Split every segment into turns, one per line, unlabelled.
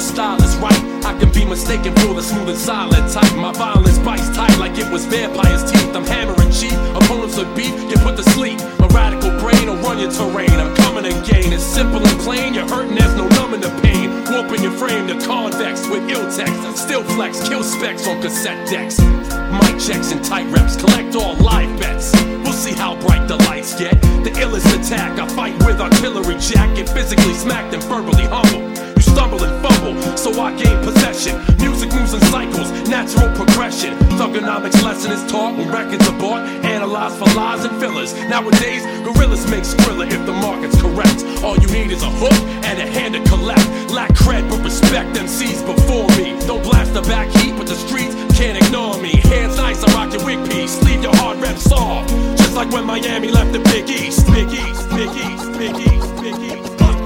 style is right, I can be mistaken for the smooth and silent type. My violence bites tight like it was vampire's teeth. I'm hammering cheap, opponents with beef get put to sleep. My radical brain will run your terrain. I'm coming again, it's simple and plain. You're hurting, there's no numbing the pain. Warping your frame to convex with ill text. Still flex, kill specs on cassette decks. Mic checks and tight reps, collect all live bets. We'll see how bright the lights get. The illest attack, I fight with artillery jack. Get physically smacked and verbally humble. You stumble and fumble, so I gain possession. Music moves in cycles, natural progression. Thugonomics lesson is taught when records are bought. Analyzed for lies and fillers. Nowadays, gorillas make Skrilla if the market's correct. All you need is a hook and a hand to collect. Lack cred but respect MCs before me. Don't blast the back heat, but the streets can't ignore me. Hands nice, I rock your wig piece. Leave your hard rep soft. Just like when Miami left the Big East. Big East, Big East, Big East, Big East.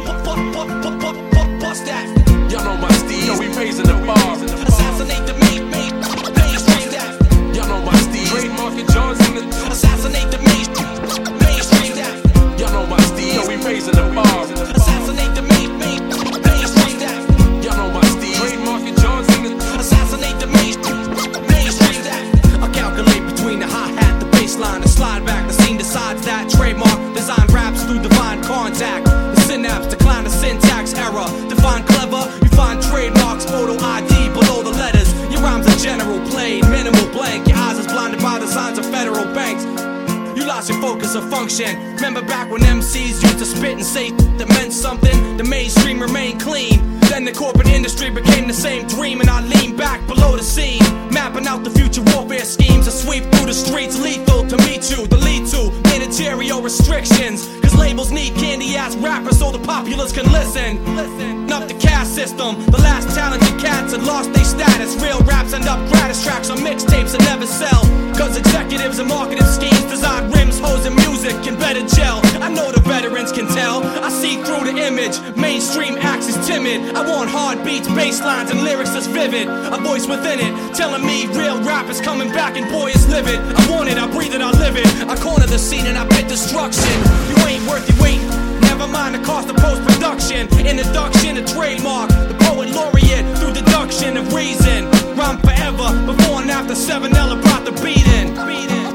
Bust that.
Y'all know my steez, yo, we raising the bar.
Assassinate the mainstream that.
Y'all know my steez, trademarking John's in the.
Assassinate the mainstream that.
Y'all know my steez, yo, we raising the bar.
Assassinate the mainstream that.
Y'all know my steez, trademarking John's in the.
Assassinate the mainstream that. I calculate between the hi-hat, the baseline, the slide back. The scene decides that trademark design raps through divine contact. The synapse decline the syntax error. Define clever, you find trademarks, photo ID below the letters. Your rhymes are general, plain, minimal blank. Your eyes is blinded by the signs of federal banks. You lost your focus of function. Remember back when MCs used to spit and say that meant something? The mainstream remained clean. Then the corporate industry became the same dream, and I lean back below the scene, mapping out the future warfare schemes. I sweep through the streets, lethal to meet you. The lead to managerial restrictions, cause labels need candy-ass rappers so the populace can listen. Up the caste system, the last talented cats had lost their status. Real raps end up gratis tracks on mixtapes that never sell, cause executives and marketing schemes design rims, hoes, and music can better gel. I know the veterans can tell, I see through the image. Mainstream acts is timid. I want hard beats, bass lines, and lyrics that's vivid. A voice within it, telling me real rap is coming back and boy it's livid. I want it, I breathe it, I live it. I corner the scene and I bet destruction. You ain't worth your weight, never mind the cost of post-production. Introduction, a trademark, the poet laureate through deduction of reason. Rhyme forever, before and after 7L brought the beat in.